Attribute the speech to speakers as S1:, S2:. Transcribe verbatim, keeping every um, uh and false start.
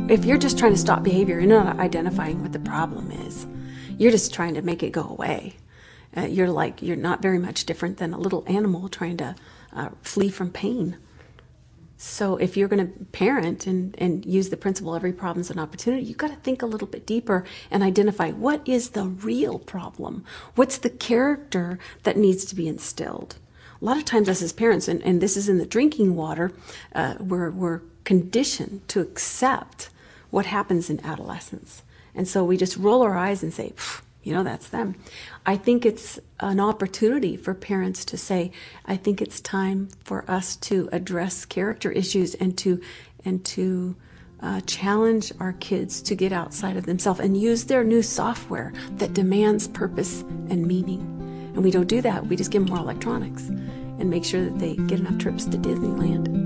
S1: if you're just trying to stop behavior, you're not identifying what the problem is. You're just trying to make it go away. Uh, you're like, you're not very much different than a little animal trying to uh, flee from pain. So if you're going to parent and, and use the principle every problem's an opportunity, you've got to think a little bit deeper and identify what is the real problem? What's the character that needs to be instilled? A lot of times us as parents, and, and this is in the drinking water, uh, we're, we're conditioned to accept what happens in adolescence. And so we just roll our eyes and say, you know, that's them. I think it's an opportunity for parents to say, I think it's time for us to address character issues and to and to uh, challenge our kids to get outside of themselves and use their new software that demands purpose and meaning. And we don't do that. We just give them more electronics and make sure that they get enough trips to Disneyland.